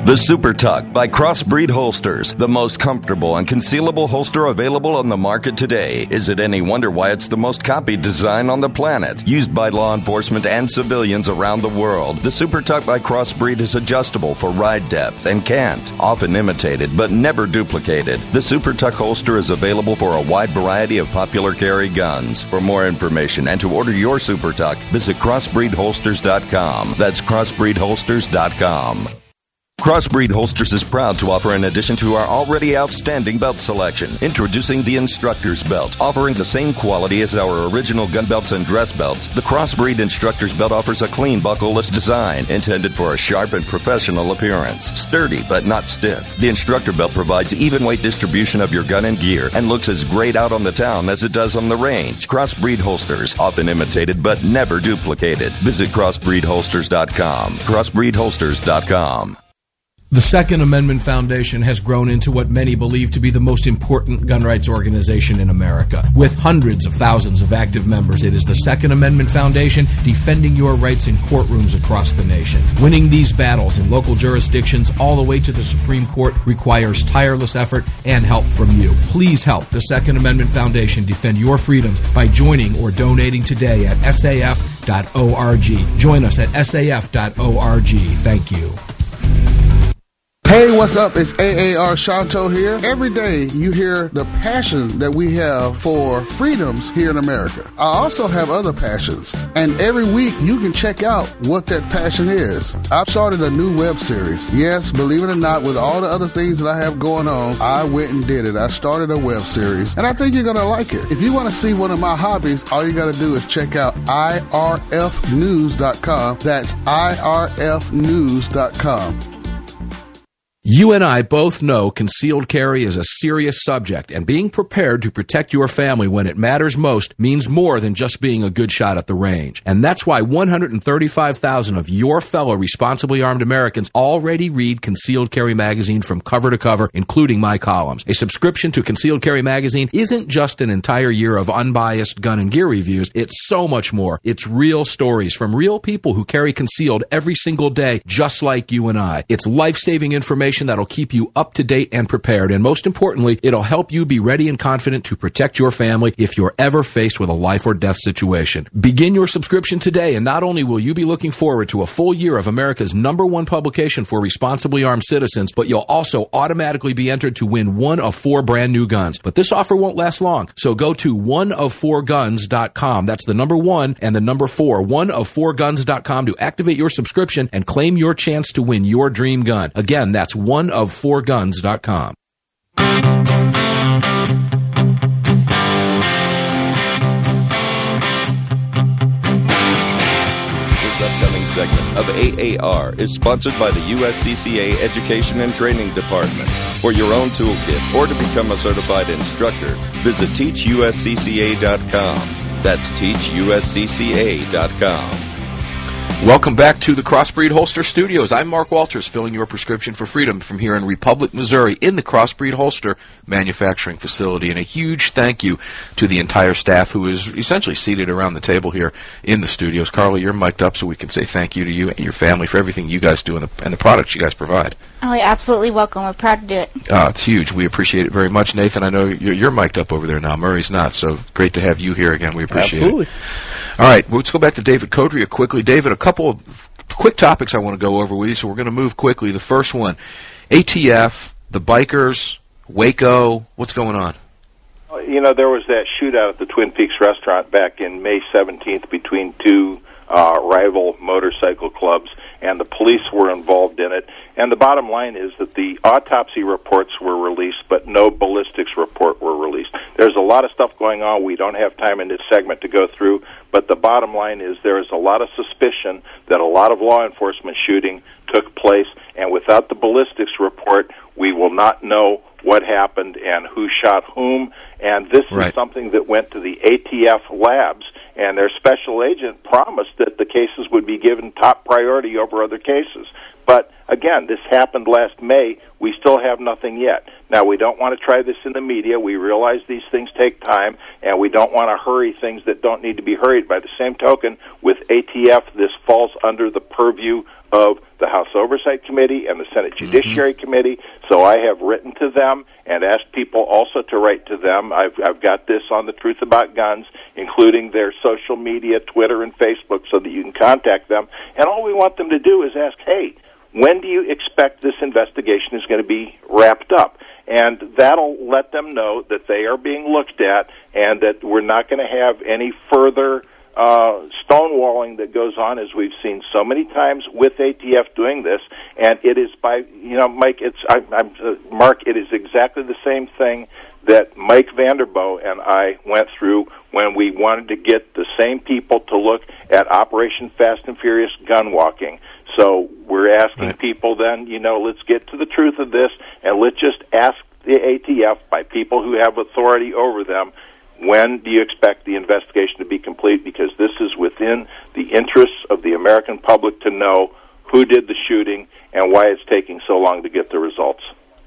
S8: The Super Tuck by Crossbreed Holsters, the most comfortable and concealable holster available on the market today. Is it any wonder why it's the most copied design on the planet? Used by law enforcement and civilians around the world, the Super Tuck by Crossbreed is adjustable for ride depth and cant, often imitated but never duplicated. The Super Tuck holster is available for a wide variety of popular carry guns. For more information and to order your Super Tuck, visit crossbreed holsters dot com. That's crossbreed holsters dot com. Crossbreed Holsters is proud to offer an addition to our already outstanding belt selection. Introducing the Instructor's Belt. Offering the same quality as our original gun belts and dress belts, the Crossbreed Instructor's Belt offers a clean buckleless design intended for a sharp and professional appearance. Sturdy but not stiff. The Instructor Belt provides even weight distribution of your gun and gear and looks as great out on the town as it does on the range. Crossbreed Holsters, often imitated but never duplicated. Visit crossbreed holsters dot com. crossbreed holsters dot com.
S9: The Second Amendment Foundation has grown into what many believe to be the most important gun rights organization in America. With hundreds of thousands of active members, it is the Second Amendment Foundation defending your rights in courtrooms across the nation. Winning these battles in local jurisdictions all the way to the Supreme Court requires tireless effort and help from you. Please help the Second Amendment Foundation defend your freedoms by joining or donating today at S A F dot org. Join us at S A F dot org. Thank you.
S20: Hey, what's up? It's A A R Shanto here. Every day you hear the passion that we have for freedoms here in America. I also have other passions. And every week you can check out what that passion is. I've started a new web series. Yes, believe it or not, with all the other things that I have going on, I went and did it. I started a web series. And I think you're going to like it. If you want to see one of my hobbies, all you got to do is check out I R F news dot com. That's I R F news dot com.
S9: You and I both know concealed carry is a serious subject, and being prepared to protect your family when it matters most means more than just being a good shot at the range. And that's why one hundred thirty-five thousand of your fellow responsibly armed Americans already read Concealed Carry Magazine from cover to cover, including my columns. A subscription to Concealed Carry Magazine isn't just an entire year of unbiased gun and gear reviews. It's so much more. It's real stories from real people who carry concealed every single day, just like you and I. It's life-saving information that'll keep you up to date and prepared, and most importantly, it'll help you be ready and confident to protect your family if you're ever faced with a life or death situation. Begin your subscription today, and not only will you be looking forward to a full year of America's number one publication for responsibly armed citizens, but you'll also automatically be entered to win one of four brand new guns. But this offer won't last long, so go to one of four guns dot com. That's the number one and the number four, one of four guns dot com, to activate your subscription and claim your chance to win your dream gun. Again, that's one of four guns dot com.
S8: This upcoming segment of A A R is sponsored by the U S C C A Education and Training Department. For your own toolkit or to become a certified instructor, visit teach U S C C A dot com. That's teach U S C C A dot com.
S2: Welcome back to the Crossbreed Holster Studios. I'm Mark Walters, filling your prescription for freedom from here in Republic, Missouri, in the Crossbreed Holster manufacturing facility. And a huge thank you to the entire staff who is essentially seated around the table here in the studios. Carly, you're mic'd up so we can say thank you to you and your family for everything you guys do and the, and the products you guys provide.
S10: Oh, you're absolutely welcome. We're proud to do it.
S2: Oh, it's huge. We appreciate it very much. Nathan, I know you're, you're mic'd up over there now. Murray's not, so great to have you here again. We appreciate
S3: Absolutely.
S2: it. All right, well, let's go back to David Codrea quickly. David, a couple of quick topics I want to go over with you, so we're going to move quickly. The first one, A T F, the bikers, Waco, what's going on?
S5: You know, there was that shootout at the Twin Peaks restaurant back in May seventeenth between two uh, rival motorcycle clubs, and the police were involved in it. And the bottom line is that the autopsy reports were released, but no ballistics report were released. There's a lot of stuff going on we don't have time in this segment to go through, but the bottom line is there is a lot of suspicion that a lot of law enforcement shooting took place, and without the ballistics report, we will not know what happened and who shot whom. And this
S2: right.
S5: is something that went to the A T F labs, and their special agent promised that the cases would be given top priority over other cases. But again, this happened last May. We still have nothing yet. Now, we don't want to try this in the media. We realize these things take time, and we don't want to hurry things that don't need to be hurried. By the same token, with A T F, this falls under the purview of the House Oversight Committee and the Senate Judiciary mm-hmm. Committee. So I have written to them and asked people also to write to them. I've, I've got this on the Truth About Guns, including their social media, Twitter and Facebook, so that you can contact them. And all we want them to do is ask, hey, when do you expect this investigation is going to be wrapped up? And that'll let them know that they are being looked at and that we're not going to have any further uh, stonewalling that goes on, as we've seen so many times with A T F doing this. And it is by, you know, Mike, it's, I, I'm, uh, Mark, it is exactly the same thing that Mike Vanderboe and I went through when we wanted to get the same people to look at Operation Fast and Furious gun walking. So we're asking right. people then, you know, let's get to the truth of this, and let's just ask the A T F by people who have authority over them, when do you expect the investigation to be complete? Because this is within the interests of the American public to know who did the shooting and why it's taking so long to get the results.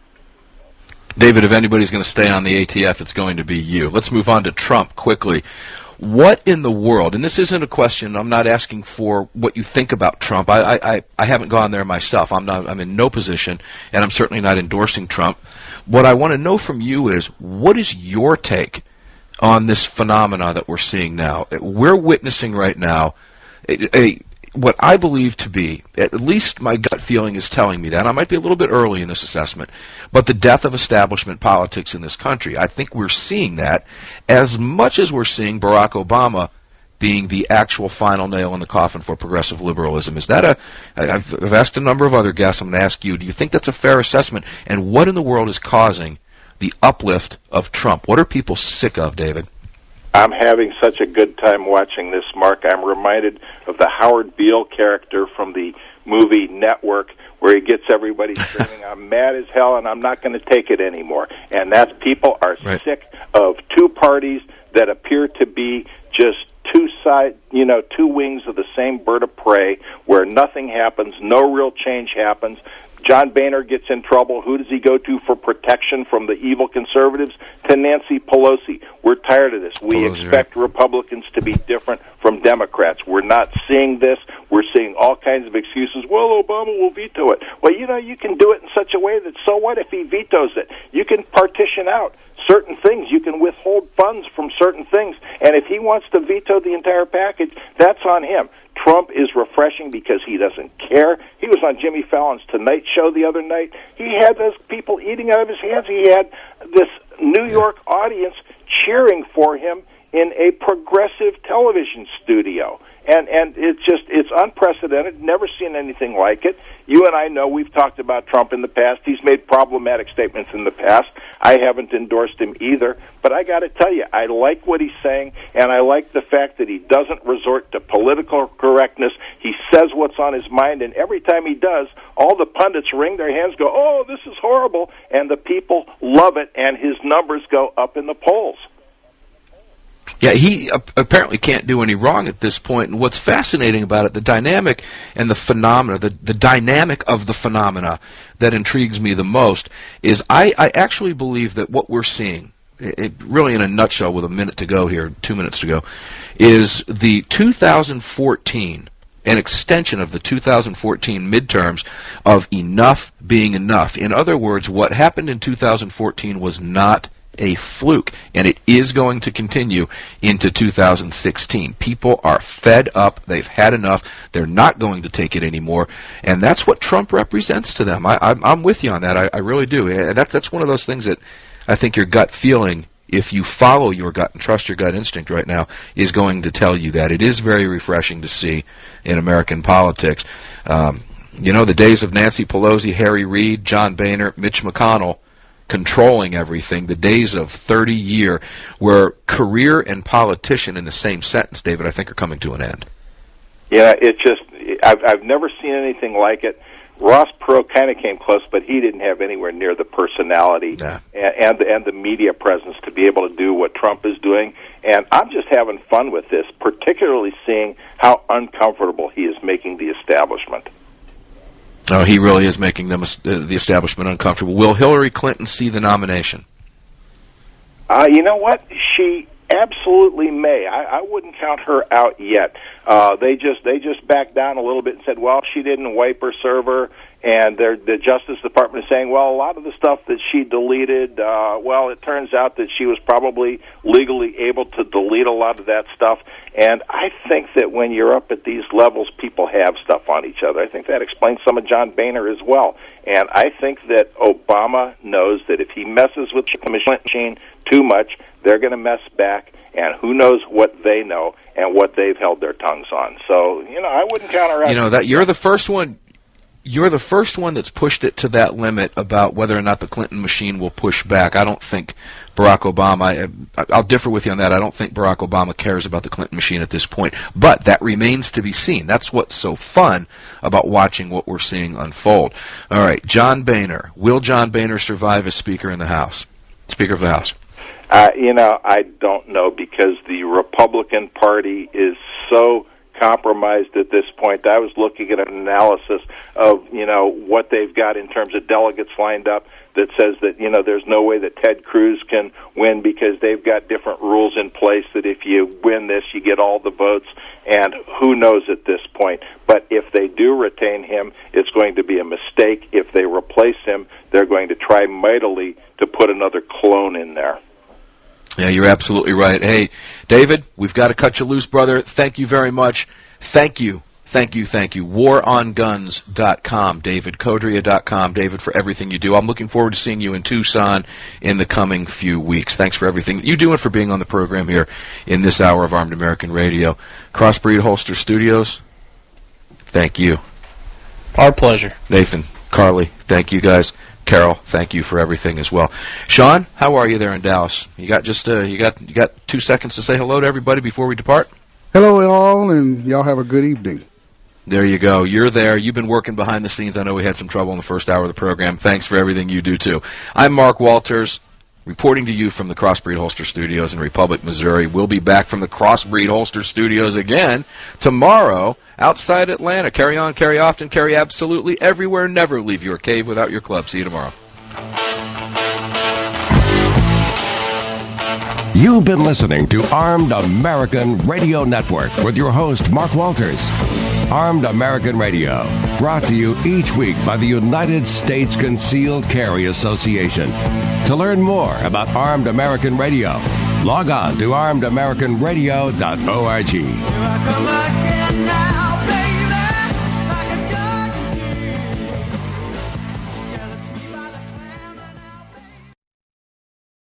S2: David, if anybody's going to stay on the A T F, it's going to be you. Let's move on to Trump quickly. What in the world, and this isn't a question, I'm not asking for what you think about Trump. I, I, I haven't gone there myself. I'm not. I'm in no position, and I'm certainly not endorsing Trump. What I want to know from you is, what is your take on this phenomena that we're seeing now? We're witnessing right now a, a what I believe to be, at least my gut feeling is telling me that, I might be a little bit early in this assessment, but the death of establishment politics in this country. I think we're seeing that as much as we're seeing Barack Obama being the actual final nail in the coffin for progressive liberalism. Is that a, I've, I've asked a number of other guests, I'm going to ask you, do you think that's a fair assessment? And what in the world is causing the uplift of Trump? What are people sick of, David?
S5: I'm having such a good time watching this, Mark. I'm reminded of the Howard Beale character from the movie Network, where he gets everybody screaming, I'm mad as hell and I'm not going to take it anymore. And that's, people are right. sick of two parties that appear to be just two side, you know, two wings of the same bird of prey, where nothing happens, no real change happens. John Boehner gets in trouble. Who does he go to for protection from the evil conservatives? To Nancy Pelosi. We're tired of this. We Pelosi, expect right. Republicans to be different from Democrats. We're not seeing this. We're seeing all kinds of excuses. Well, Obama will veto it. Well, you know, you can do it in such a way that, so what if he vetoes it? You can partition out certain things. You can withhold funds from certain things. And if he wants to veto the entire package, that's on him. Trump is refreshing because he doesn't care. He was on Jimmy Fallon's Tonight Show the other night. He had those people eating out of his hands. He had this New York audience cheering for him in a progressive television studio. And and it's just, it's unprecedented, never seen anything like it. You and I know we've talked about Trump in the past. He's made problematic statements in the past. I haven't endorsed him either. But I got to tell you, I like what he's saying, and I like the fact that he doesn't resort to political correctness. He says what's on his mind, and every time he does, all the pundits wring their hands, go, oh, this is horrible, and the people love it, and his numbers go up in the polls.
S2: Yeah, he uh, apparently can't do any wrong at this point. And what's fascinating about it, the dynamic and the phenomena, the, the dynamic of the phenomena that intrigues me the most is I, I actually believe that what we're seeing, it, it really in a nutshell with a minute to go here, two minutes to go, is the two thousand fourteen, an extension of the two thousand fourteen midterms of enough being enough. In other words, what happened in two thousand fourteen was not a fluke, and it is going to continue into two thousand sixteen. People are fed up. They've had enough. They're not going to take it anymore, and that's what Trump represents to them. I, I'm, I'm with you on that. I, I really do. And that's that's one of those things that I think your gut feeling, if you follow your gut and trust your gut instinct right now, is going to tell you that. It is very refreshing to see in American politics. Um, you know, the days of Nancy Pelosi, Harry Reid, John Boehner, Mitch McConnell controlling everything, the days of thirty year where career and politician in the same sentence, David, I think are coming to an end.
S5: Yeah, it just, I've, I've never seen anything like it. Ross Perot kind of came close, but he didn't have anywhere near the personality
S2: nah.
S5: and, and, and the media presence to be able to do what Trump is doing. And I'm just having fun with this, particularly seeing how uncomfortable he is making the establishment.
S2: Oh, he really is making them, uh, the establishment uncomfortable. Will Hillary Clinton see the nomination?
S5: Uh, you know what? She absolutely may. I, I wouldn't count her out yet. Uh, they just they just backed down a little bit and said, well, she didn't wipe her server. And the Justice Department is saying, well, a lot of the stuff that she deleted, uh, well, it turns out that she was probably legally able to delete a lot of that stuff. And I think that when you're up at these levels, people have stuff on each other. I think that explains some of John Boehner as well. And I think that Obama knows that if he messes with the machine too much, they're going to mess back. And who knows what they know and what they've held their tongues on. So, you know, I wouldn't counteract.
S2: You know, that you're the first one. You're the first one that's pushed it to that limit about whether or not the Clinton machine will push back. I don't think Barack Obama, I, I'll differ with you on that. I don't think Barack Obama cares about the Clinton machine at this point. But that remains to be seen. That's what's so fun about watching what we're seeing unfold. All right, John Boehner. Will John Boehner survive as Speaker in the House? Speaker of the House.
S5: Uh, you know, I don't know, because the Republican Party is so compromised at this point. I was looking at an analysis of, you know, what they've got in terms of delegates lined up that says that, you know, there's no way that Ted Cruz can win because they've got different rules in place that if you win this, you get all the votes, and who knows at this point. But if they do retain him, it's going to be a mistake. If they replace him, they're going to try mightily to put another clone in there.
S2: Yeah, you're absolutely right. Hey, David, we've got to cut you loose, brother. Thank you very much. Thank you. Thank you, thank you. war on guns dot com, david codria dot com, David, for everything you do. I'm looking forward to seeing you in Tucson in the coming few weeks. Thanks for everything you do and for being on the program here in this hour of Armed American Radio. Crossbreed Holster Studios, thank you.
S3: Our pleasure.
S2: Nathan, Carly, thank you guys. Carol, thank you for everything as well. Sean, how are you there in Dallas? You got just uh, you got you got two seconds to say hello to everybody before we depart?
S20: Hello, all, and y'all have a good evening.
S2: There you go. You're there. You've been working behind the scenes. I know we had some trouble in the first hour of the program. Thanks for everything you do, too. I'm Mark Walters, reporting to you from the Crossbreed Holster Studios in Republic, Missouri. We'll be back from the Crossbreed Holster Studios again tomorrow outside Atlanta. Carry on, carry often, carry absolutely everywhere. Never leave your cave without your club. See you tomorrow.
S1: You've been listening to Armed American Radio Network with your host, Mark Walters. Armed American Radio, brought to you each week by the United States Concealed Carry Association. To learn more about Armed American Radio, log on to armed american radio dot org.
S19: Here I come again now.